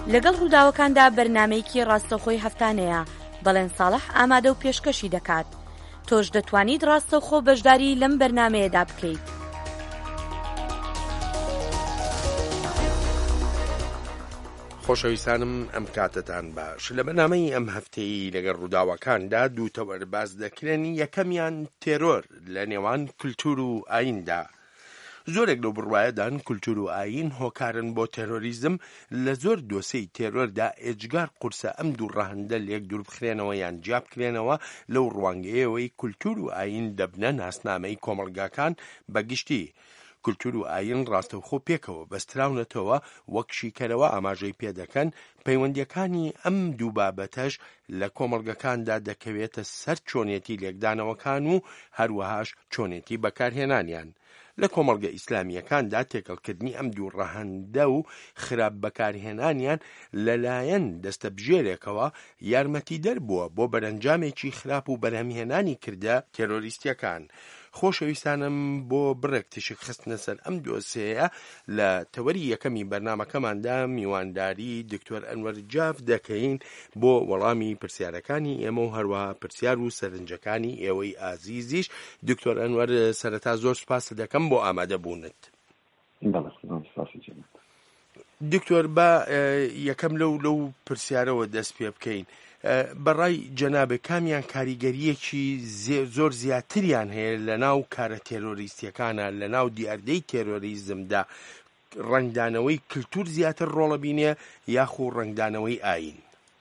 لەگەڵ ڕووداوەکاندا بەرنامەیەکی ڕاستەوخۆی هەفتانەیە بەڵێن ساڵح ئامادە و پێشکەشی دەکات. تۆش دەتوانیت ڕاستەوخۆ بەشداری لەم بەرنامەیەدا بکەیت. خۆشەویستانم ئەم کاتتان باش. لە بەرنامەی ئەم هەفتەی لەگەڵ ڕووداوەکاندا دوو تەوەر باز دەکرێن. یەکەمیان تێرۆر لە نێوان کولتور و ئایندا. زۆرێک لەو بڕوایەدان کولتور و ئاین هۆکارن بۆ تێرۆریزم. لە زۆر دۆسەی تێرۆردا ئێجگار قورسە ئەم دوو ڕاهەندە لێک دوور بخرێنەوە یان جیا بکرێنەوە لەو ڕوانگەیەوەی کولتور و ئاین دەبنە ناسنامەی کۆمەڵگاکان. بەگشتی کولتور و ئاین ڕاستەوخۆ پێکەوە بەستراونەتەوە وەک شیکەرەوە ئاماژەی پێدەکەن. پەیوەندیەکانی ئەم دوو بابەتەش لە کۆمەڵگەکاندا دەکەوێتە سەر چۆنێتی لێکدانەوەکان و هەروەهاش چۆنێتی بەکارهێنانیان. لە کۆمەڵگە ئیسلامیەکاندا تێکەڵکردنی ئەم دوو ڕەهەندە و خراپ بەکارهێنانیان لەلایەن دەستە بژێرێکەوە یارمەتیدەر بووە بۆ بەرەنجامێکی خراپ و بەرهەمهێنانی کردە تێرۆریستیەکان. خۆشەویستانم بۆ بڕێک تشک خستنە سەر ئەم دۆسەیە لە تەوەری یەکەمی بەرنامەکەماندا میوانداری دکتۆر ئەنوەر جاف دەکەین بۆ وەڵامی پرسیارەکانی ئێمە و هەروەها پرسیار و سەرنجەکانی ئێوەی ئازیزیش. دکتۆر ئەنوەر سەرەتا زۆر سپاس دەکەم بۆ ئامادە بوونت. دکتۆر با یەکەم لەو پرسیارەوە دەست پێ بکەین. بەڕای جەنابێ کامیان کاریگەریەکی زۆر زیاتریان هەیە لە ناو کارە تێرۆریستیەکانە لە ناو دیاردەی تێرۆریزمدا؟ ڕنگدانەوەی کلتور زیاتر ڕۆڵە بینێ یاخۆ ڕنگدانەوەی ئاین؟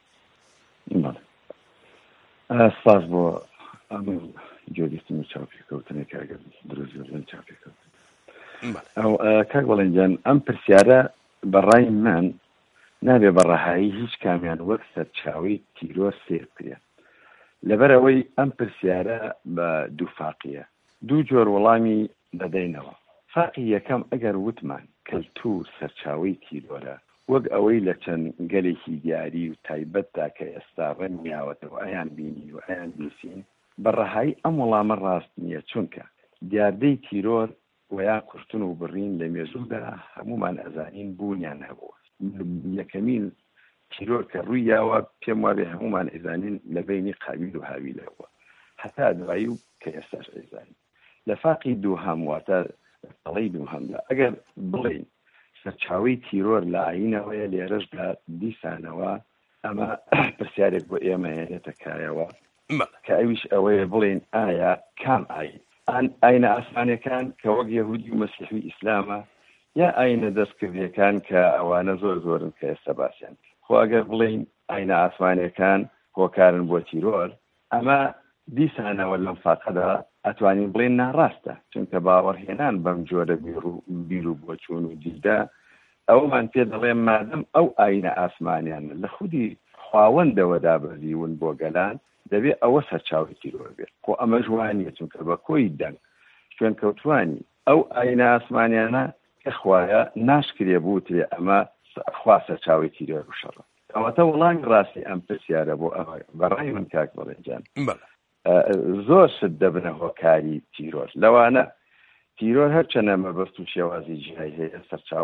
سپاس بۆ ئەم جۆریستن و چاپێکەوتنێک کاگەر دروستن چاپێکەوتن. ئەو کاک بەڵێنجان ئەم پرسیارە بەڕای من نابێ بەڕەهایی هیچ کامیان وەک سەرچاوی تیرۆر سێر بکرێن، لەبەرەوەی ئەم پرسیارە بە دوو فاقیە، دوو جۆر وەڵامی دەدەینەوە. فاقی یەکەم ئەگەر وتمان کەلتور سەرچاوی تیرۆرە وەک ئەوەی لە چەند گەلێکی دیاری و تایبەتدا کە ئێستا ڕەنگیاوەتەوە ئەیان بینی و ئەیان بیسین، بەڕەهایی ئەم وەڵامە ڕاست نییە، چونکە دیاردەی تیرۆر ویا کوشتن و بڕین لە مێژوودا هەمومان ئەزانین بوونیان هەبووە. یەکەمین تیرۆر کە ڕووی یاوە پێم وابێ هەمومان ئەزانین لە بینی قابیل و هاویلەوە، هەتا دوایی و کە ئێستاش ئەزانین. لە فاقی دووهەم واتە دەڵی دووهەمدا ئەگەر بڵێین سەرچاوی تیرۆر لە ئاینەوەیە، لێرەشدا دیسانەوە ئەمە پرسیارێک بۆ ئێمە هێنێتە کایەوە کە ئەویش ئەوەیە بڵێن ئایا کام ئاین؟ ئاینە ئاسمانیەکان کە وەک یەهودی و مەسیحی ئیسلامە، یا ئاینە دەستکردیەکان کە ئەوانە زۆر زۆرن کە ئێستا باسییان؟ خۆ ئەگەر بڵین ئاینە ئاسمانیەکان هۆکارن بۆ تیرۆر، ئەمە دیسانەوە لەم فاقەدا ئەتوانین بڵێن ناڕاستە، چونکە باوەڕهێنان بەم جۆرە بیر و بۆچوون و دیدا ئەومان پێ دەڵێن مادەم ئەو ئاینە ئاسمانیان لە خودی خواوەندەوەدا بەزیون بۆ گەلان، دەبێت ئەوە سەرچاوی تیرۆر بێت. خۆ ئەمە جوانیە، چونکە بە کۆی دەنگ شوێن کەوتوانی ئەو ئاینە ئاسمانیانە کە خوایە ناشکرێ بووترێ ئەمە خوا سەرچاوی تیرۆر و شەڕە. ئەوەتە وەڵامی ڕاستی ئەم پرسیارە بۆ ئەمە. بەڕای من کاک بەڵێنجان زۆر شت دەبنە هۆکاری تیرۆر. لەوانە تیرۆر هەرچەنە مەبەست و شێوازی جیای هەیە،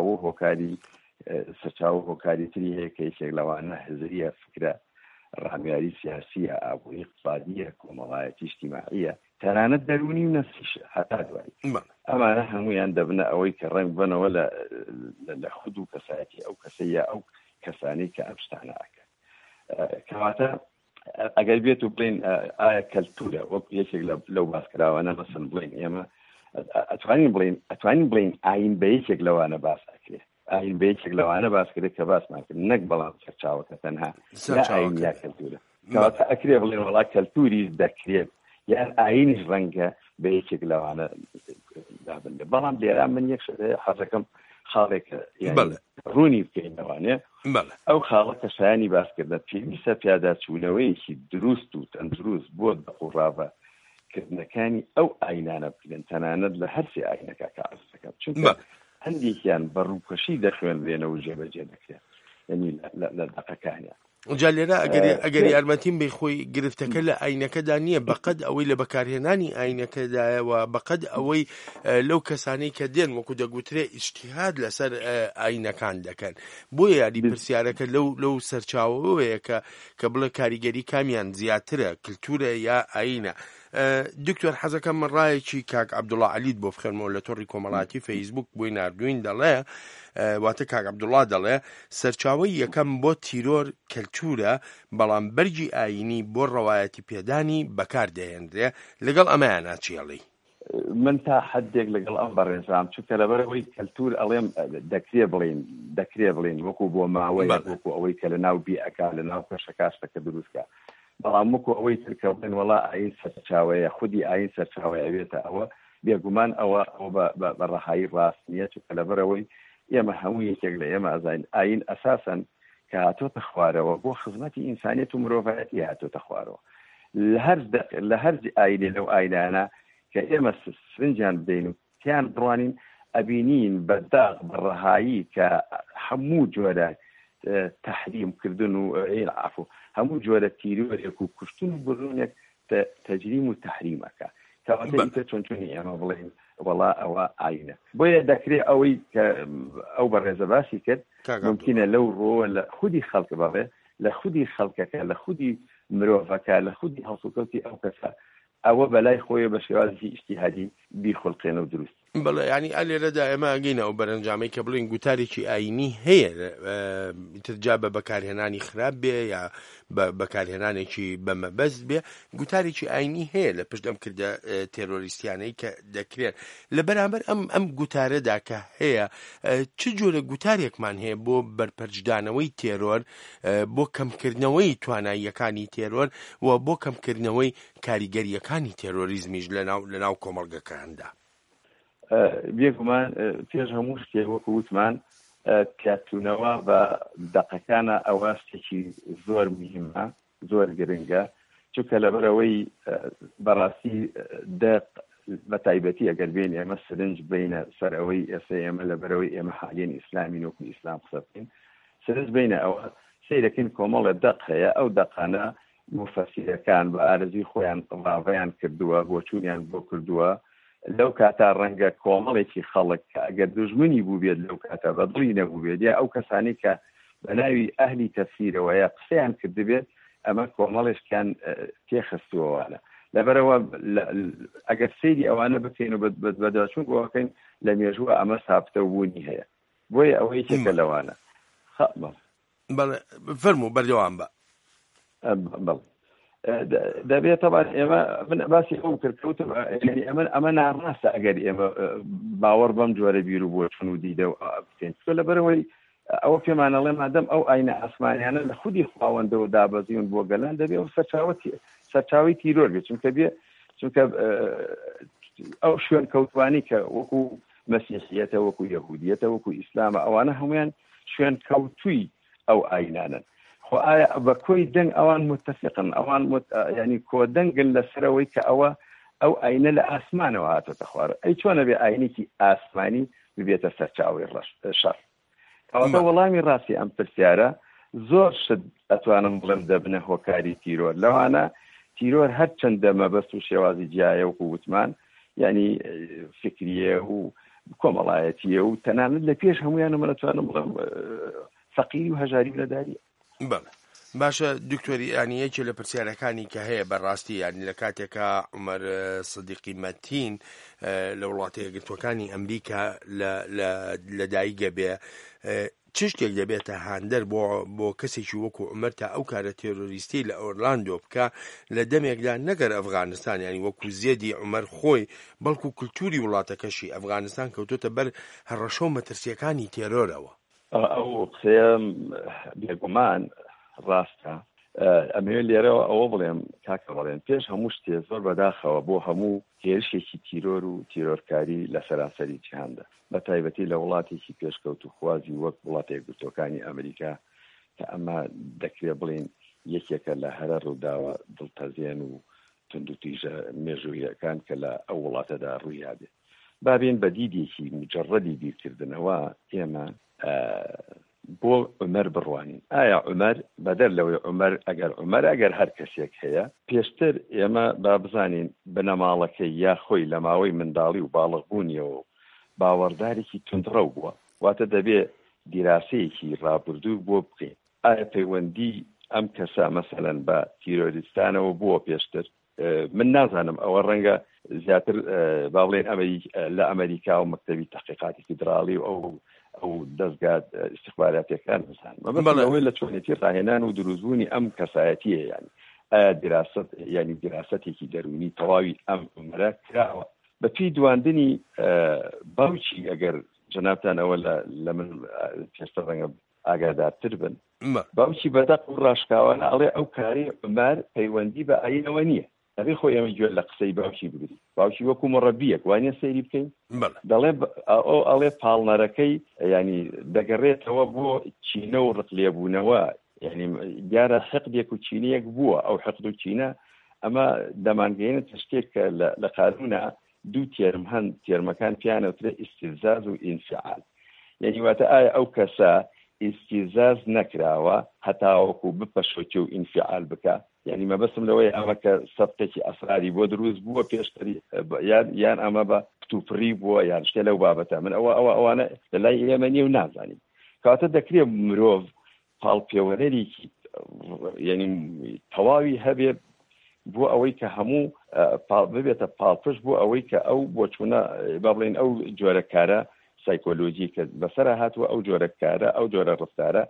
سەرچاو هۆکاری تری هەیە کە یەکێک لەوانە حزریە، فکرە ڕامیاری سیاسیە، ئابووری اقتصادیە، کۆمەڵایەتی اجتیماعیە، تەنانەت دەرونی و نەفسیشە هەتا دوایی. ئەمانە هەمویان دەبنە ئەوەی کە ڕنگ بنەوە لە خود و کەسایەتی ئەو کەسەیە ئەو کەسانی کە ئەم شتانە ئەکەن. کەواتە ئەگەر بێت و بڵین ئایا کەلتورە وەک یەکێک لەو باسکراوانە مەسەن بڵین ئێمە ئەتوانین بڵین ئاین بە یەکێک لەوانە باس ئەکرێ، ئاین بە یەکێک لەوانە باسکرێت کە باسمان کرد، نەک بەڵام سەرچاوەکە تەنها ئاین یا کەلتورە. کەواتە ئەکرێ بڵین وەڵا کەلتوری دەکرێت یان ئاینیش ڕەنگە بە یەکێک لەوانە دابنێ. بەڵام لێرا من یەک حەزەکەم خاڵێکە ڕوونی بکەینەوانێ، ئەو خاڵە کەسایانی باسکردە پێویستە پیاداچوونەوەیەکی دروست و تەندروست بۆ بەقوڕاوەکردنەکانی ئەو ئاینانە بکرێن، تەنانەت لە هەرسێ ئاینەکە کە عەرز دەکەم، چونکە هەندێکیان بە ڕووکەشی دەخوێنرێنەوە و جێبەجێ دەکرێن، یعنی لە دەقەکانیان. جا لێرە ئەگەر یارمەتیم بێ خۆی گرفتەکە لە ئاینەکەدا نییە، بەقەد ئەوەی لە بەکارهێنانی ئاینەکەدایەوە، بەقەد ئەوەی لەو کەسانەی کە دێن وەکو دەگوترێ ئیجتیهاد لەسەر ئاینەکان دەکەن. بۆیە یاری پرسیارەکە لەو سەرچاوەیە کە بڵێ کاریگەری کامیان زیاترە، کلتورە یا ئاینە. دکتۆر حەزەکەم من ڕایەکی کاک عەبدوڵڵا عەلیت بۆ بخێنمەوە لە تۆڕی کۆمەڵاتی فەیسبوک بۆی نردوین، دەڵێ واتە کاک عەبدوڵڵا دەڵێ سەرچاوەی یەکەم بۆ تیرۆر کەلتورە، بەڵام بەرگی ئاینی بۆ ڕەوایەتی پێدانی بەکاردەهێنرێ. لەگەڵ ئەمەیانە چێڵی من تا حدێک لەگەڵ ئەم بەڕێزام، چونکە لەبەرەوەی کەلتور ئەڵێم دەکرێ بڵێن وەکو بۆ ماوەی وەکو ئەوەی کە لە ناو بیئەکە لە ناو پێشەکاشتەکە دروستکە، بەڵام وەکو ئەوەی ترکە بڵێن وەڵا ئاین سەرچاوەیە، خودی ئاین سەرچاوەیە ئەوێتە ئەوە، بێگومان ئەوە بە ڕەهایی ڕاست نییە، چونکە لەبەرەوەی ئێمە هەموو یەکێک لە ئێمە ئەزانین ئاین ئەساسەن کە هاتۆتە خوارەوە بۆ خزمەتی ئینسانیەت و مرۆڤایەتی هاتۆتە خوارەوە. لە هەر ئاینێ لەو ئاینانە کە ئێمە سرنجیان بدەین و تیان بڕوانین ئەبینین بەداغ بەڕەهایی کە هەموو جۆرە تەحریم و عفو هەموو جۆرە تیرۆرێک و کوشتن و بڕونێک تەجریم و تەحریمەکە، کەواتە چۆنچۆنی ئێمە بڵێن وەڵا ئەوە ئاینە. بۆیە دەکرێت ئەوەی کە ئەو بەڕێزە باسی کرد ممکنە لەو ڕۆ لە خودی خەڵک بەڵێ، لە خودی خەڵکەکە، لە خودی مرۆڤەکە، لە خودی هەڵسوکەوتی ئەو کەسە ئەوە بەلای خۆی بە شێوازی ئیجتیهادی بیرخڵقێنە و دروست. بەڵێ ینی ئەلێرەدا ئێمە ئەگەینە ئەو بەرەنجامەی کە بڵین گوتارێکی ئاینی هەیە، ترجا بە بەکارهێنانی خراپ بێ یا بەکارهێنانێکی بەمەبەست بێ، گوتارێکی ئاینی هەیە لە پشت ئەم کردە تێرۆریستیانەی کە دەکرێت. لە بەرامبەر ئەم گوتارەدا کە هەیە، چ جۆرە گوتارێکمان هەیە بۆ بەرپەرجدانەوەی تێرۆر، بۆ کەمکردنەوەی تواناییەکانی تێرۆر و بۆ کەمکردنەوەی کاریگەریەکانی تێرۆریزمیش لە ناو کۆمەڵگەکاندا؟ بێگومان پێش هەموو شتێک وەکو وتمان کاتونەوە بە دەقەکانە ئەوە شتێکی زۆر مهمە، زۆر گرنگە، چونکە لەبەرەوەی بەڕاستی دەق بە تایبەتی ئەگەر بێن ئێمە سرنج بینە سەر ئەوەی ئێستا ئێمە لەبەرەوەی ئێمە حالین ئیسلامی وەکو ئیسلام قسە بکەین، سرنج بینە ئەوە سیرەکەین کۆمەڵە دەق هەیە، ئەو دەقانە مفەسیرەکان بە ئارەزوی خۆیان ڕاوەیان کردووە، بۆچوونیان بۆ کردووە. لەو کاتا ڕەنگە کۆمەڵێکی خەڵک کە ئەگەر دژمنی بوو بێت لەو کاتا بەدڵی نەبوو بێت، یا ئەو کەسانی کە بە ناوی ئەهلی تەفسیرەوە یا قسەیان کردبێت، ئەمە کۆمەڵێشکیان تێخستووەوانە. لەبەرەوە ئەگەر سەیری ئەوانە بکەین و بەداچوون بۆکەین لە مێژووە ئەمە سابتە بوونی هەیە. بۆیە ئەوەی یەکێکە لەوانە. فەرموو بەردەوام بە. بەڵێ دەبێت طبعا ئێمە باسی ئەو کردکەوت ئەمە ناڕاستە ئەگەر ئێمە باوەڕ بەم جۆرە بیر و بۆ چون و دیدە و بکەین، لەبەرەوەی ئەوە پێمانەڵێ مادەم ئەو ئاینە ئاسمانیانە لە خودی خواوەندەوە دابەزیون بۆ گەلان دەبێ و سەرچاوی تیرۆر بێت، چونکە ئەو شوێن کەوتوانی کە وەکو مەسیحیەتە، وەکو یەهودیەتە، وەکو ئیسلامە، ئەوانە هەمویان شوێن کەوتووی ئەو ئاینانن. خۆ ئایا بە کۆی دەنگ ئەوان متفقن، ئەوان ینی کۆدەنگن لەسەرەوەی کە ئەو ئاینە لە ئاسمانەوە هاتۆتە خوارە، ئەی چۆنە بێ ئاینێکی ئاسمانی ببێتە سەرچاوی شەڕ؟ ئەوەتە وەڵامی ڕاستی ئەم پرسیارە زۆر شت ئەتوانم بڵێم دەبنە هۆکاری تیرۆر. لەوانە تیرۆر هەر چەندە مەبەست و شێوازی جیایە وەکو وتمان، ینی فکریە و کۆمەڵایەتیە و تەنانەت لە پێش هەمویانە من ئەتوانم بڵێم فەقیری و هەژاری لەداری. بەڵێ باشە دکتۆری، ینی یەکێ لە پرسیارەکانی کە هەیە بەڕاستی ینی لە کاتێکە عومەر سدیقی مەتین لە وڵاتە یەکگرتووەکانی ئەمریکا لە دایکە بێ، چ شتێک دەبێتە هاندەر بۆ کەسێکی وەکو عومەر تا ئەو کارە تێرۆریستی لە ئۆرلاندۆ بکە لە دەمێکدا نەگەر ئەفغانستان، ینی وەکو زێدی عومەر خۆی، بەڵکو کولتوری وڵاتەکەشی ئەفغانستان کەوتۆتە بەر هەڕەشە و مەترسیەکانی تێرۆرەوە. ئەو قسەیە بێگومان ڕاستە. ئەمەوێت لێرەوە ئەوە بڵێم کاکە بڵێن پێش هەموو شتێ زۆر بەداخەوە بۆ هەموو هێرشێکی تیرۆر و تیرۆرکاری لە سەرانسەری جیهاندا، بە تایبەتی لە وڵاتێکی پێشکەوت و خوازی وەک وڵاتە یەکگرتووەکانی ئەمریکا کە ئەمە دەکرێت بڵێن یەکێکە لە هەرە ڕووداوە دڵتەزێن و تند و تیژە مێژوویەکان کە لە ئەو وڵاتەدا ڕووی هابێت. بابێن بە دیدێکی مجەڕەدی بیرکردنەوە ئێمە بۆ عومەر بڕوانین. ئایا عومەر بەدەر لەوەی عومەر ئەگەر هەر کەسێک هەیە پێشتر ئێمە با بزانین بنەماڵەکەی یا خۆی لە ماوەی منداڵی و باڵغبوونیەوە باوەڕدارێکی تونندڕە بووە، واتە دەبێ دیراسەیەکی ڕابردوو بۆ بکەین. ئایا پەیوەندی ئەم کەسە مەسەلەن بە تیرۆریستانەوە بووە پێشتر؟ من نازانم، ئەوە ڕەنگە زیاتر با بڵێن لە ئەمریکا و مەکتەبی تەحقیقاتی فیدراڵی و ئەو دەستگات استخباراتیەکان بزانەوەی لە چۆنێتی ڕاهێنان و دروستبوونی ئەم کەسایەتیە، یعنی ئایا دیراستێکی دەرونی تەواوی ئەم عومەرە کراوە. بە پێی دواندنی باوکی ئەگەر جەنابتان ئەوە لە من پێشتر ڕەنگە ئاگادارتر بن، باوکی بەدەق و ڕاشکاوانە ئەڵێ ئەو کاری عومەر پەیوەندی بە ئاینەوە نییە. ئەبێ خۆی ئەمە گوێ لە قسەی باوکی بگری. باوکی وەکو مڕەبیەک وانە سەیری بکەین، دەڵێ ئەڵێ پاڵنەرەکەی ینی دەگەڕێتەوە بۆ چینە و ڕقلێبوونەوە، یعنی دیارە حقدێک و چینەیەک بووە. ئەو حقد و چینە ئەمە دەمانگەێنێت شتێک کە لە قانونە دوو تێرم هەن، تێرمەکان پیانەوترێ ئیستیزاز و ئینفعال. یعنی واتە ئایا ئەو کەسە ئیستیزاز نەکراوە هەتاوەکو بپەشۆکێ و ئینفعال بکە، یعنی مەبەستم لەوەی ئەمە کە سەفتێکی ئەسراری بۆ دروست بووە پێشتری یان ئەمە بە کتوپڕی بووە یان شتێ لەو بابەتە. من ئەوانە لەلای ئێمە نیە و نازانین. کاتە دەکرێت مرۆڤ پاڵپێوەرێکی یعنی تەواوی هەبێ بۆ ئەوەی کە هەموو ببێتە پاڵپش بۆ ئەوەی کە ئەو بۆ چوونە با بڵێن ئەو جۆرە کارە سایکۆلۆژی کە بەسەرە هاتووە ئەو جۆرە کارە ئەو جۆرە ڕفتارە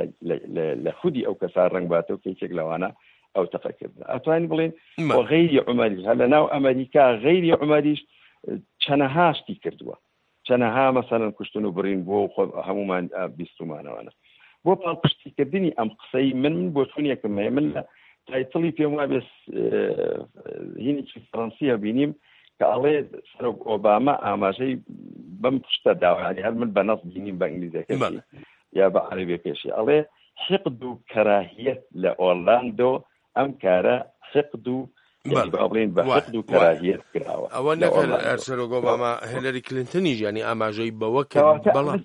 لە خودی ئەو کەسا ڕنگ باتە و کێکێک لەوانە ئەو تەقەکردن. ئەتوانی بڵێن بۆ غەیری عومەریش هە لە ناو ئەمریکا غەیری عومەریش چەنەهاشتی کردووە، چەنەها مەسەلەن کوشتن و بڕین بۆ هەمومان بیستمانەوەنە بۆ پاڵپشتیکردنی ئەم قسەی من بۆ چونیەکم هەیە. من لە تایتڵی پێم وایە بێ هینێکی فەڕەنسیە بینیم کە ئەڵێ سەرۆک ئۆباما ئاماژەی بەم پشتە داوای هەر من بە نەس بینیم بە ئینگلیزیەکەی یا بە عەرەبیەکەشی ئەڵێ حقد و کەراهیەت لە ئۆرلاندۆ ئەم کارە حقد و بڵێن بە حقد و کەراهیەت کراوە. ئەوە نەکرد سەرۆک ئۆباما هیلاری کلینتنیش ینی ئاماژەی بەوە کرد.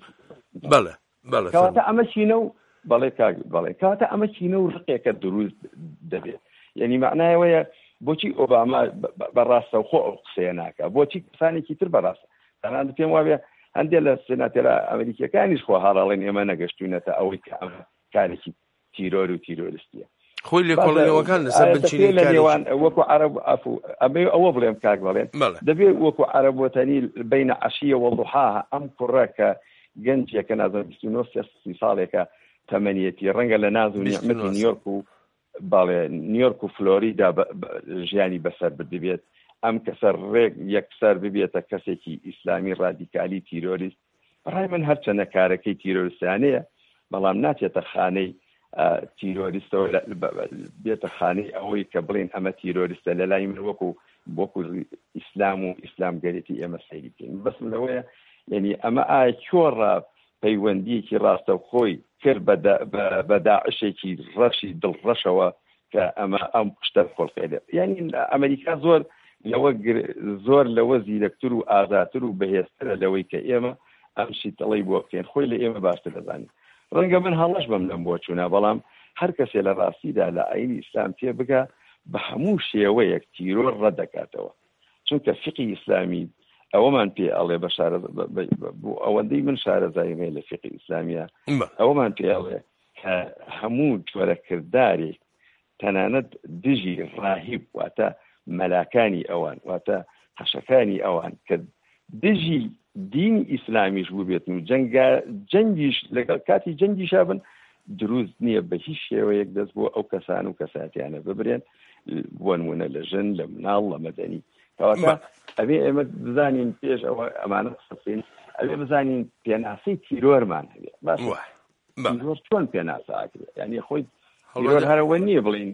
بەڵێ کەواتە ئەمە چینە و بەڵێ کاتە ئەمە چینە و ڕقێکە دروست دەبێت. یعنی معنایەوەیە بۆچی ئۆباما بەڕاستە خۆ ئەو قسەیە ناکە، بۆچی کسانێکی تر بەڕاستە تەنانەت پێم وایە هەندێک لە سێناتێرە ئەمریکیەکانیش خۆ هەڵاڵێن ئێمە نەگەشتوونەتە ئەوەی کە ئەمە کارێکی تیرۆر و تیرۆریستیە. خۆی لێکۆڵینەوەکان لەسەر بنچینی لەنێوان وەکو عەرەب ئەوە بڵێم کاک بڵێن دەبێت وەکو عەرەب وەتەنی بەینە عەشیە وەڵضوحا ئەم کوڕە کە گەنجێکە نازانم 29 ساڵێکە تەمەنیەتی ڕەنگە لە ناز و نیعمەتی نیویۆرک و باڵێ نیویۆرک و فلۆریدا ژیانی بەسەر بدبێت، ئەم کەسە ڕێک یەکسەر ببێتە کەسێکی ئیسلامی ڕادیکالی تیرۆریست. بەڕای من هەرچەنە کارەکەی تیرۆریستانەیە بەڵام ناچێتە خانەی تیرۆریستەوە بێتە خانەی ئەوەی کە بڵێن ئەمە تیرۆریستە لە لای من وەکو ئیسلام و ئیسلامگەرێتی ئێمە سەیری بکەین. بەسم لەوەیە یعنی ئەمە ئایا کۆڕە پەیوەندیەکی ڕاستەوخۆی کرد بە داعشێکی ڕەشی دڵڕەشەوە کە ئەمە ئەم قشتە کۆڵفێدە. یعنی ئەمریکا زۆر لەوە زیرەکتر و ئازاتر و بەهێزترە لەوەی کە ئێمە ئەمشی تەڵی بۆ بکەین، خۆی لە ئێمە باشتر دەزانین. ڕەنگە من هەڵەش بم لەم بۆ چوونە، بەڵام هەر کەسێ لە ڕاستیدا لە ئاینی ئیسلام تێ بگە بە هەموو شێوەیەک تیرۆر ڕەدەکاتەوە، چونکە فقی ئیسلامی ئەوەمان پێ ئەڵێ بە ئەوەندەی من شارەزایمێ لە فقی ئیسلامیە ئەوەمان پێ ئەڵێ کە هەموو جۆرە کردارێک تەنانەت دژی ڕاهیب واتە مەلاکانی ئەوان واتە حەشەکانی ئەوان کە دژی دینی ئیسلامیش بوو بێتن و جەنگیش لەگەڵ کاتی جەنگیشا بن دروست نییە بە هیچ شێوەیەک دەست بۆ ئەو کەسان و کەساتیانە ببرێن بۆ نمونە لە ژن لە مناڵ لە مەدەنی. کەواتە ئەبێ ئێمە بزانین پێش ئەوە ئەمانە قسەین ئەبێ بزانین پێناسەی تیرۆرمان هەبێ باش تیرۆر چۆن پێناساکرێت، یعنی خۆی تیرۆر هەرەوە نییە بڵین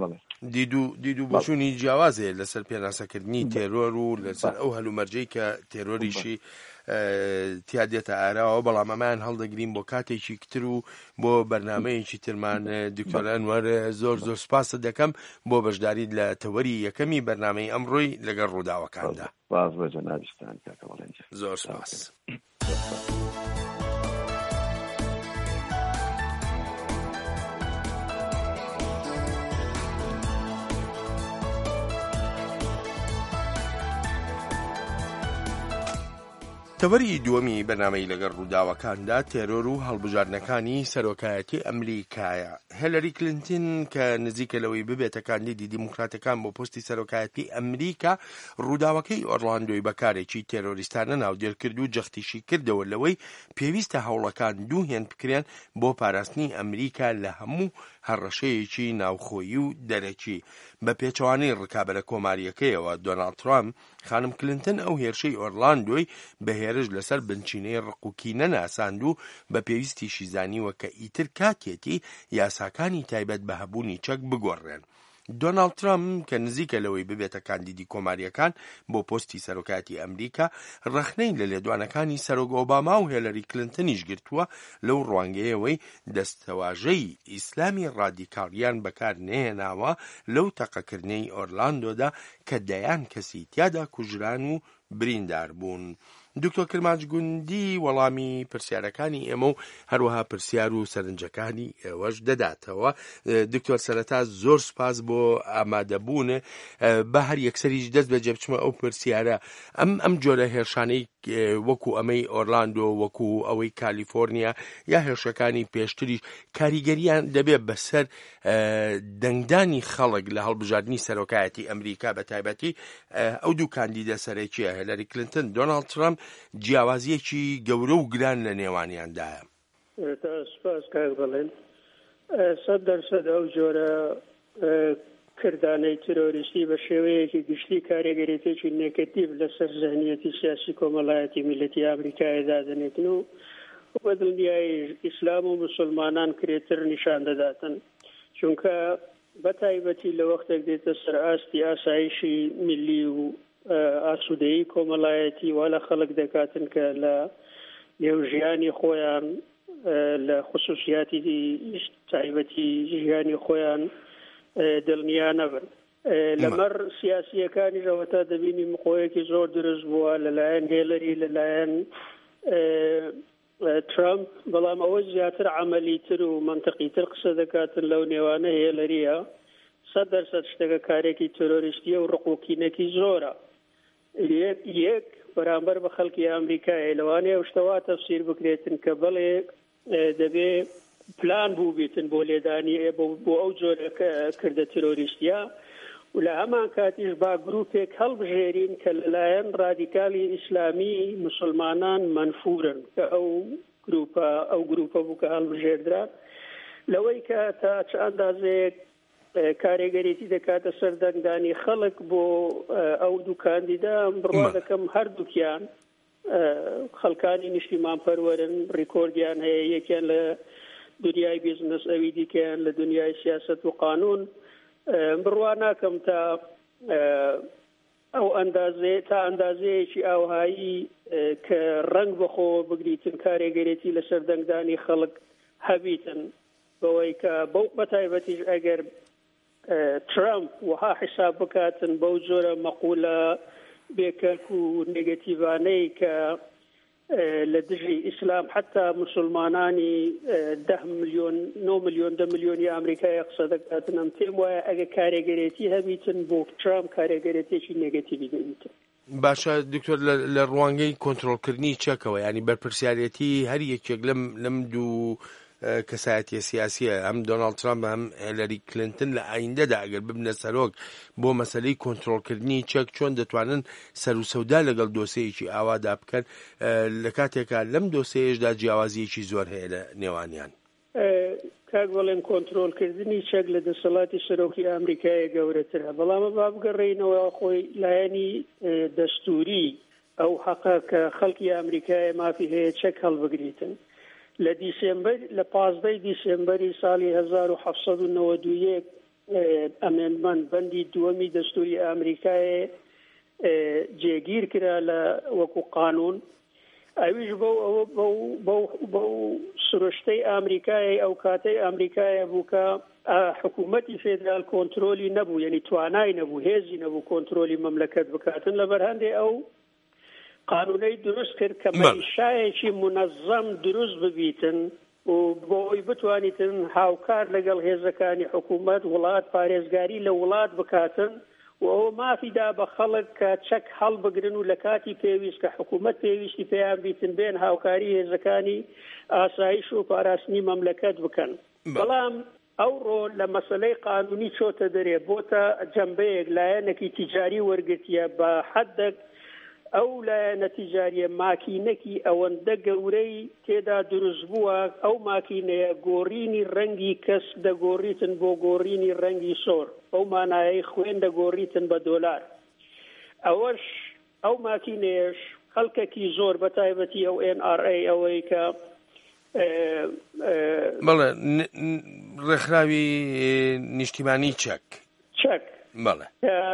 دیدو بۆچوونی جیاوازێ لەسەر پێناسەکردنی تێرۆر و لەسەر ئەو هەلومەرجەی کە تێرۆریشی تیا دێتە ئاراوە، بەڵام ئەمان هەڵدەگرین بۆ کاتێکی کتر و بۆ بەرنامەیەکی ترمان. دکتۆر ئەنوەر زۆر سوپاسە دەکەم بۆ بەشداریت لە تەوەری یەکەمی بەرنامەی ئەمڕۆی لەگەڵ ڕووداوەکاندا. باز بە جەنابستان زۆر سپاس. تەوەری دووەمی بەرنامەی لەگەڵ ڕووداوەکاندا تێرۆر و هەڵبژاردنەکانی سەرۆکایەتی ئەمریکایە. هیلاری کلینتن کە نزیکە لەوەی ببێتە کاندیدی دیموکراتەکان بۆ پۆستی سەرۆکایەتی ئەمریکا ڕووداوەکەی ئۆرلاندۆی بەکارێکی تێرۆریستانە ناودێرکرد و جەختیشی کردەوە لەوەی پێویستە هەوڵەکان دوو هێن بکرێن بۆ پاراستنی ئەمریکا لە هەموو هەڕەشەیەکی ناوخۆیی و دەرەکی. بە پێچەوانەی ڕکابەرە کۆماریەکەیەوە دۆناڵد ترامپ خانم کلینتن ئەو هێرشەی ئۆرلاندۆی بە هێرش لەسەر بنچینەی ڕقوکینە ناساند و بە پێویستیشی زانیوە کە ئیتر کاتێتی یاساکانی تایبەت بە هەبوونی چەک بگۆڕێن. دۆناڵد ترامپ کە نزیکە لەوەی ببێتە کاندیدی کۆماریەکان بۆ پۆستی سەرۆکایەتی ئەمریکا ڕەخنەی لە لێدوانەکانی سەرۆک ئۆباما و هیلاری کلینتنیش گرتووە لەو ڕوانگەیەوەی دەستەواژەی ئیسلامی ڕادیکاڵیان بەکار نێناوە لەو تەقەکردنەی ئۆرلاندۆدا کە دەیان کەسی تیادا کوژران و بریندار بوون. دکتۆر کرماچ گوندی وەڵامی پرسیارەکانی ئێمە و هەروەها پرسیار و سەرنجەکانی ئێوەش دەداتەوە. دکتۆر سەرەتا زۆر سپاس بۆ ئامادەبوون. بە هەر یەکسەریش دەست بەجێ بچمە ئەو پرسیارە ئەم جۆرە هێرشانەی وەکو ئەمەی ئۆرلاندۆ وەکو ئەوەی کالیفۆرنیا یا هێرشەکانی پێشتریش کاریگەریان دەبێت بەسەر دەنگدانی خەڵک لە هەڵبژاردننی سەرۆکایەتی ئەمریکا بە تایبەتی ئەو دوو کاندیدە سەرەکیە هیلاری کلینتن دۆناڵد ترامپ جیاوازیەکی گەورە و گران لە نێوانیاندایە. سپاس کاک بڵێن 100% ئەو جۆرە کردانەی ترۆریستی بە شێوەیەکی گشتی کارێگەرێتێکی نێگەتیڤ لەسەر ذهنیەتی سیاسی کۆمەڵایەتی میلەتی ئەمریکایدا دەنێتن و بە دڵنیای ئیسلام و مسلمانان کرێتر نیشان دەداتن، چونکە بە تایبەتی لە وەختێک دێتە سەر ئاستی ئاسایشی میلی و ئاسوودەیی کۆمەڵایەتی وا لە خەڵک دەکاتن کە لە نێوژیانی خۆیان لە خصوصیاتی تایبەتی ژیانی خۆیان دڵنیا نەبن. لەمەڕ سیاسیەکانی ڕەوەتا دەبینی مقۆیەکی زۆر دروست بووە لەلایەن هێلەری لەلایەن ترامپ، بەڵام ئەوە زیاتر عملیتر و منطقیتر قسە دەکاتن لەو نێوانە هێلەریە 100% شتێکە کارێکی تۆرۆریستیە و ڕقوکینەکی زۆرە. یەک بەرامبەر بە خەڵکی ئەمریکایە لەوانەیە شتەوا تەفسیر بکرێتن کە بەڵێ دەبێ پلان بوو بیتن بۆ لێدانی بۆ ئەو جۆرە کردە تۆرۆریستیە و لە هەمان کاتیش با گروپێک هەڵبژێرین کە لەلایەن ڕادیکالی ئیسلامی مسلمانان منفورن کە ئەو گروپە بوو کە هەڵبژێردرا لەوەی کە تا چ ئەندازەیەک کارێگەرێتی دەکاتە سەردەنگدانی خەڵک بۆ ئەو دوو کاندیدا بڕوا دەکەم هەردووکیان خەڵکانی نیشتیمان پەروەرن ڕیکۆردیان هەیە، یەکیان لە دنیای بیزنس ئەوی دیکەیان لە دنیای سیاست و قانون. بڕوا ناکەم تا ئەو ئەندازەیەکی ئاوهایی کە ڕنگ بەخۆ بگریتن کارێگەرێتی لە سەردەنگدانی خەڵک هەبیتن بەوەی کە بەو بەتایبەتیش ئەگەر ترامپ وها حساب بکاتن بەو جۆرە مەقولە بێکەرک و نێگەتیڤانەی کە لە دژی ئیسلام حتا مسلمانانی 10 ملیۆن 9 ملیۆن 10 ملیۆنی ئەمریکای قسە دەکاتن. ئەم پێم وایە ئەگە کارێگەرێتی هەبیتن بۆ ترامپ کارێگەرێتێکی نێگەتیڤی دەبیتن. باشە دکتۆر لە ڕوانگەی کۆنتڕۆلکردنی چەکەوە ینی بەرپرسیارەتی هەر یەکێک لەم دوو کەسایەتیە سیاسیە هەم دۆناڵد ترامپ هەم هیلاری کلینتن لە ئایندەدا ئەگەر ببنە سەرۆک بۆ مەسەلەی کۆنتڕۆلکردنی چەک چۆن دەتوانن سەر و سەودا لەگەڵ دۆسەیەکی ئاوادا بکەن لە کاتێکا لەم دۆسەیەشدا جیاوازیەکی زۆر هەیە لە نێوانیان. کاک بەڵێن کۆنتڕۆلکردنی چەک لە دەسەڵاتی سەرۆکی ئەمریکایە گەورەترە، بەڵامە با بگەڕێینەوە خۆی لایەنی دەستوری ئەو حەقە کە خەڵکی ئەمریکایە مافی هەیە چەک هەڵبگریتن. لە 15 دیسێمبەری ساڵی 1791 ئەمێندمەند بەندی دووەمی دەستوری ئەمریکایە جێگیر کرا لە وەکو قانون. ئەویش بەو سروشتەی ئەمریکایە ئەو کاتەی ئەمریکایە بوو کە حکوومەتی فێدرال کۆنترۆلی نەبوو، یعنی توانای نەبوو، هێزی نەبوو کۆنترۆلی مەملەکەت بکاتن. لەبەر هەندێ ئەو قانونەی دروست کرد کە مەیشایەکی منەظەم دروست ببیتن و بۆی بتوانیتن هاوکار لەگەڵ هێزەکانی حکوومەت وڵات پارێزگاری لە وڵات بکاتن و ئەوە مافیدا بە خەڵک کە چەک هەڵبگرن و لە کاتی پێویست کە حکوومەت پێویستی پێیان بیتن بێن هاوکاری هێزەکانی ئاسایش و پاراستنی مەملەکەت بکەن. بەڵام ئەوڕۆ لە مەسەلەی قانونی چۆتە دەرێ بۆتە جەمبەیەک لایەنێکی تیجاری وەرگرتیە بە حەدێک ئەو لایەنە تیجاریە ماکینەکی ئەوەندە گەورەی تێدا دروست بووە ئەو ماکینەیە گۆڕینی ڕەنگی کەس دەگۆڕیتن بۆ گۆڕینی ڕەنگی سۆر ئەو مانایەی خوێن دەگۆڕیتن بە دۆلار. ئەوەش ئەو ماکینەیەش خەڵکێکی زۆر بە تایبەتی ئەو NRA ئەوەی کە بەڵێ ڕێکخراوی نیشتیمانی چەک بەڵێ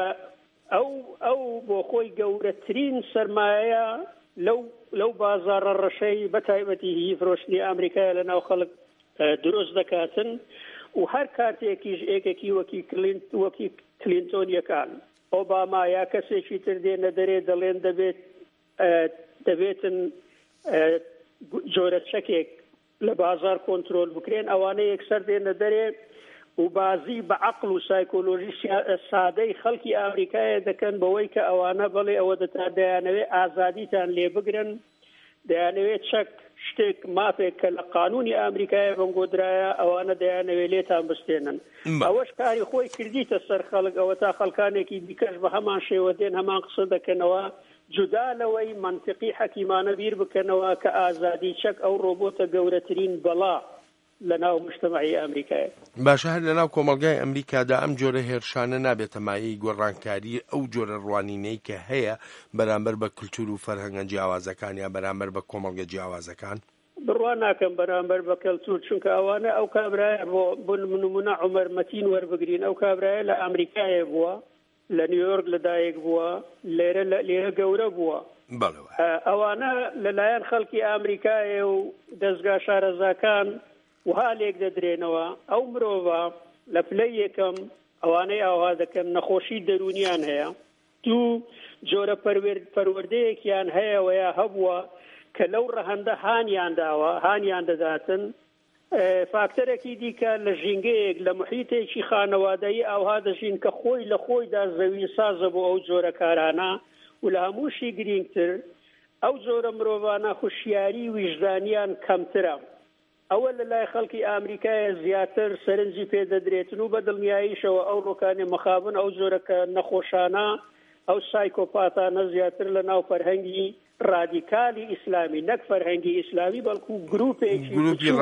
ئەو بۆ خۆی گەورەترین سەرمایە لەو بازاڕە ڕەشەی بە تایبەتی هی فرۆشتنی ئەمریکایە لە ناو خەڵک دروست دەکاتن و هەر کاتێکیش ئێکێکی وەکی کلینتۆنیەکان ئۆباما یا کەسێکی تر دێنە دەرێ دەڵێن دەبێتن جۆرە چەکێک لە بازار کۆنترۆل بکرێن ئەوانە یەکسەر دێنە دەرێ و بازی بە عەقڵ و سایکۆلۆژی سادەی خەڵکی ئامریکایە دەکەن بەوەی کە ئەوانە بڵێ ئەوە دەیانەوێت ئازادیتان لێ بگرن دەیانەوێت چەک شتێک مافێک کە لە قانونی ئامریکایە بەنگۆدرایە ئەوانە دەیانەوێت لێتان بستێنن. ئەوەش کاری خۆی کردیتە سەر خەڵک ئەوە تا خەڵکانێکی دیکەش بە هەمان شێوە دێن هەمان قسە دەکەنەوە جودا لەوەی منطقی حەکیمانە بیر بکەنەوە کە ئازادی چەک ئەو ڕۆبۆتە گەورەترین بەڵا لە ناو مجتەمەعی ئەمریکایە. باشە هەر لە ناو کۆمەڵگای ئەمریکادا ئەم جۆرە هێرشانە نابێتە مایەی گۆڕانکاری ئەو جۆرە ڕوانینەی کە هەیە بەرامبەر بە کولتور و فەرهەنگە جیاوازەکان یا بەرامبەر بە کۆمەڵگە جیاوازەکان بڕوا ناکەم بەرامبەر بە کەلتور چونکە ئەوانە ئەو کابرایە بۆ نمونە عومەر مەتین وەربگرین ئەو کابرایە لە ئەمریکایە بووە لە نیویۆرک لەدایک بووە لێرە گەورە بووە ئەوانە لەلایەن خەڵکی ئەمریکایە و دەستگا شارەزاکان وها لێک دەدرێنەوە ئەو مرۆڤە لە پلەی یەکەم ئەوانەی ئاوا دەکەن نەخۆشی دەرونیان هەیە دوو جۆرە پەروەردەیەکیان هەیە ویا هەبووە کە لەو ڕەهەندە هانیان دەداتن فاکتەرێکی دیکە لە ژینگەیەک لە محیتێکی خانەوادایی ئاوها دەژین کە خۆی لە خۆیدا زەوی سازە بۆ ئەو جۆرە کارانە و لە هەمووشی گرنگتر ئەو جۆرە مرۆڤانە خوشیاری ویژدانیان کەمترە ئەوە لە لای خەڵکی ئامریکایە زیاتر سەرنجی پێدەدرێتن و بە دڵنیاییشەوە ئەو ڕۆکانی مەخابن ئەو جۆرەکە نەخۆشانە ئەو سایکۆپاتانە زیاتر لە ناو فەرهەنگی ڕادیکالی ئیسلامی نەک فەرهەنگی ئیسلامی بەڵکو گروپێکی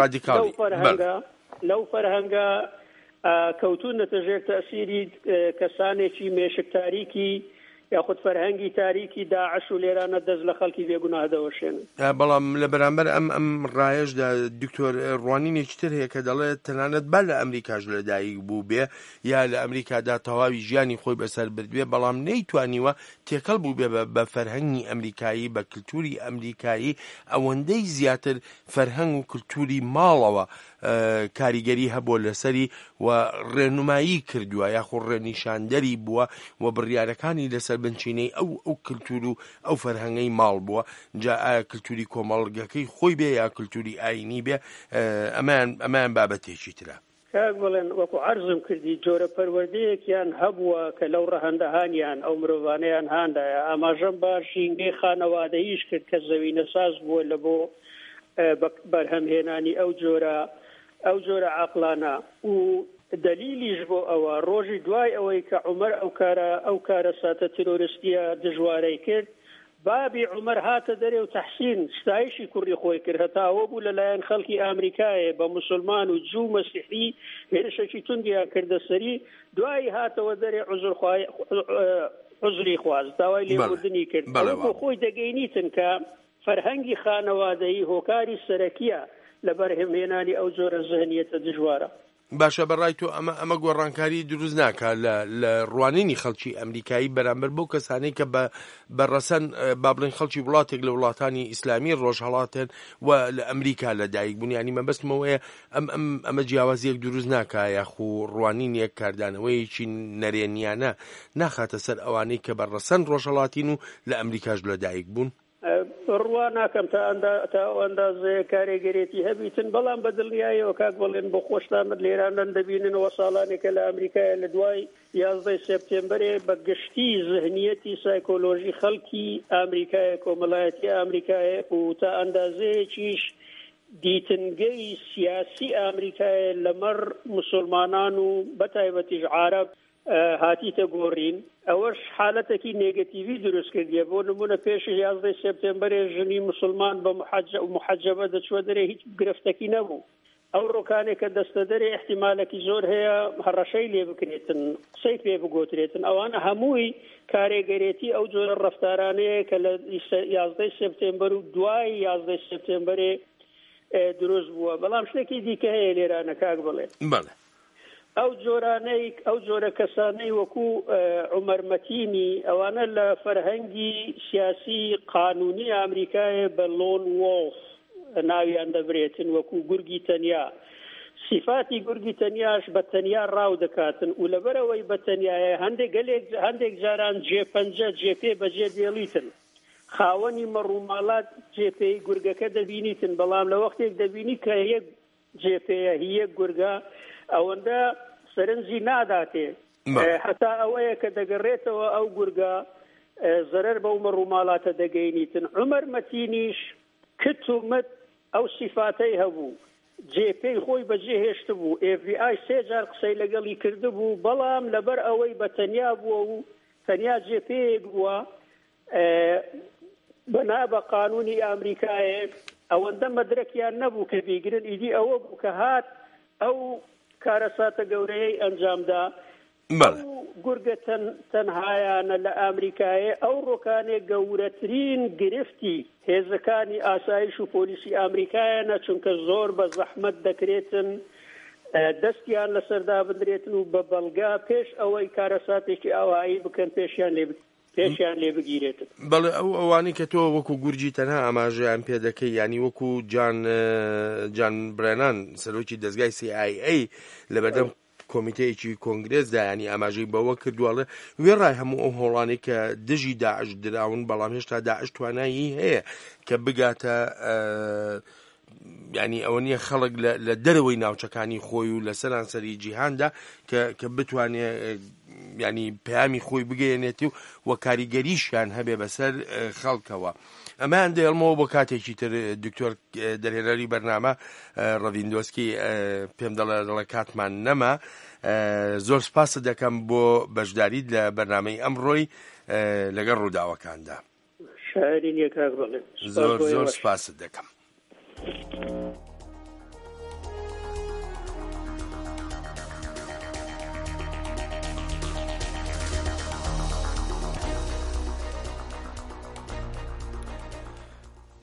لەو فەرهەنگە کەوتونەتە ژێر تەسیری کەسانێکی مێشک تاریکی یاخود فەرهەنگی تاریکی داعش و لێرانە دەست لە خەڵکی بێگوناه دەوەشێنن. بەڵام لە بەرامبەر ئەم ڕایەشدا دکتۆر ڕوانینێکی تر هەیە کە دەڵێت تەنانەت با لە ئەمریکاش لەدایک بوو بێ یا لە ئەمریکادا تەواوی ژیانی خۆی بەسەر بردوێ بەڵام نەیتوانیوە تێکەڵ بوو بێ بە فەرهەنگی ئەمریکایی بە کللتوری ئەمریکایی ئەوەندەی زیاتر فەرهەنگ و کللتوری ماڵەوە کاریگەری هەبووە لەسەری و ڕێنمایی کردووە یاخۆ ڕێنیشاندەری بووە و بڕیارەکانی لەسەر بنچینەی ئەو کللتور و ئەو فەرهەنگەی ماڵ بووە جا ئایا کللتوری کۆمەڵگەکەی خۆی بێ یا کللتوری ئاینی بێ ئەمان بابەتێکی ترە. کاک بڵێن وەکو عەرزم کردی جۆرە پەروەردەیەکیان هەبووە کە لەو ڕەهەندە هانیان ئەو مرۆڤانەیان هاندایە ئاماژەم باش ژینگەی خانەوادەییش کرد کە زەوینە ساز بووە لە بۆ بەرهەمهێنانی ئەو جۆرە عەقڵانە و دلیلیش بۆ ئەوە ڕۆژی دوای ئەوەی کە عومەر ئەو کارە ساتە تیرۆریستیە دژوارەی کرد بابی عومەر هاتە دەرێ و تەحسین ستایشی کوڕی خۆی کرد هەتا ئەوە بوو لەلایەن خەڵکی ئامریکایە بە موسڵمان و جوو مەسیحی هێرشێکی توندیان کردە سەری دوایی هاتەوە دەرێ عوزری خواست داوای لێبوردنی کرد بۆ خۆی دەگەینیتن کە فەرهەنگی خانەوادەیی هۆکاری سەرەکیە لە بەرهەمهێنانی ئەو جۆرە ذهنیەتە دژوارە. باشە بەڕای تۆ ئەمە گۆڕانکاری دروست ناکات لە ڕوانینی خەڵکی ئەمریکایی بەرامبەر بەو کەسانەی کە بەڕەسەن با بڵێن خەڵکی وڵاتێک لە وڵاتانی ئیسلامی ڕۆژهەڵاتن و لە ئەمریکا لەدایک بوون ینی مەبەستمەوەیە ئەمە جیاوازیەک دروست ناکات یاخو ڕوانینێک کاردانەوەیکی نەرێنیانە ناخاتە سەر ئەوانەی کە بەڕەسەن ڕۆژهەڵاتین و لە ئەمریکاش لەدایک بوون. ڕوا ناکەم تا ئەو ئەندازەیە کارێگەرێتی هەبیتن، بەڵام بە دڵنیایەوە کاک بڵێن بۆ خۆشتامت لێرانن دەبیننەوە ساڵانێکە لە ئەمریکایە لە دوای 11 سپتێمبەرێ بە گشتی ذهنیەتی سایکۆلۆژی خەڵکی ئەمریکایە کۆمەڵایەتی ئەمریکایە و تا ئەندازەیەکیش دیتنگەی سیاسی ئەمریکایە لەمەڕ مسلمانان و بەتایبەتیش عارەب هاتیتە گۆڕین. ئەوەش حالەتێکی نێگەتیڤی دروست کردیە. بۆ نمونە پێش 11 سپتێمبەرێ ژنی مسلمان بە محەجەبە دەچوە دەرێ هیچ گرفتەکی نەبوو. ئەو ڕۆکانێک کە دەستە دەرێ احتیمالێکی زۆر هەیە هەڕەشەی لێ بکرێتن، قسەی پێ بگۆترێتن. ئەوانە هەمووی کارێگەرێتی ئەو جۆرە ڕەفتارانەیە کە لە 11 سپتێمبەر و دوای 11 سپتێمبەرێ دروست بووە. بەڵام شتێکی دیکە هەیە لێرانە کاک بڵێ. بەڵێ ئەو جۆرە کەسانەی وەکو عومەر مەتینی ئەوانە لە فەرهەنگی سیاسی قانونی ئەمریکایە بە لۆن وۆڵف ناویان دەبرێتن، وەکو گورگی تەنیا. صفاتی گورگی تەنیاش بە تەنیا ڕاو دەکاتن و لەبەرەوەی بە تەنیایە هەندێک جاران جێپەنجە جێپێ بەجێ دێڵیتن، خاوەنی مەڕووماڵات جێپێی گورگەکە دەبینیتن، بەڵام لە وەختێک دەبینی کە یەک جێپەیە هیەک گورگە ئەوەندە سەرنجی ناداتێ، هەتا ئەوەیە کە دەگەڕێتەوە ئەو گورگە زەرەر بەو مەڕووماڵاتە دەگەینیتن. عومەر مەتینیش کتومت ئەو صفاتەی هەبوو، جێپەی خۆی بەجێ هێشت بوو، FBI 3 جار قسەی لەگەڵی کرده بوو، بەڵام لەبەر ئەوەی بە تەنیا بووە و تەنیا جێپەیەک بووە بەنا بە قانونی ئەمریکایە ئەوەندە مەدرەکیان نەبوو کە بیگرن. ئیدی ئەوە بوو کە هات ئەو کارەساتە گەورەیەی ئەنجامدا. گورگە تەنهایانە لە ئەمریکایە ئەو ڕۆکانێک گەورەترین گرفتی هێزەکانی ئاسایش و پۆلیسی ئەمریکایانە، چونکە زۆر بە زەحمەت دەکرێتن دەستیان لەسەردا بندرێتن و بە بەڵگا پێش ئەوەی کارەساتێکی ئاوایی بکەن پێشیان لێ بگیرێتن. بەڵێ ئەوانی کە تۆ وەکو گورجی تەنها ئاماژەیان پێ دەکەی، ینی وەکو جان برێنان سەرۆکی دەستگای CIA لە بەردەم کۆمیتەیەکی کۆنگرێسدا ینی ئاماژەی بەوە کردووەڵێ وێڕای هەموو ئەو هۆڵانی کە دژی داعش دراون، بەڵام هێشتا داعش توانایی هەیە کە بگاتە ینی ئەوە نییە خەڵک لە دەرەوەی ناوچەکانی خۆی و لە سەرانسەری جیهاندا کە بتوانێت ینی پەیامی خۆی بگەێنێتی و کاریگەریشیان هەبێ بەسەر خەڵکەوە. ئەمان دێڵمەوە بۆ کاتێکی تر دکتۆر دەرهێنەری بەرنامە ڕەڤیندۆسکی پێم دەڵێ کاتمان نەما. زۆر سپاست دەکەم بۆ بەشداریت لە بەرنامەی ئەمڕۆی لەگەڵ ڕووداوەکاندا. شایرین یەکاک بڵێن. زۆر سپاست دەکەم.